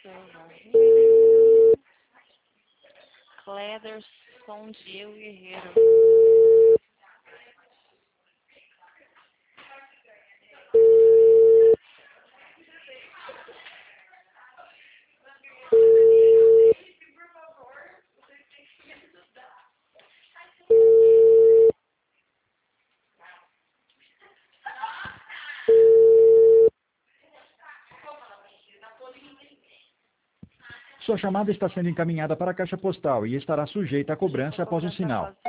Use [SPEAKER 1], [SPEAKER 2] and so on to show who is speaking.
[SPEAKER 1] Clederson Diego Guerreiro.
[SPEAKER 2] Sua chamada está sendo encaminhada para a caixa postal e estará sujeita a cobrança após o sinal.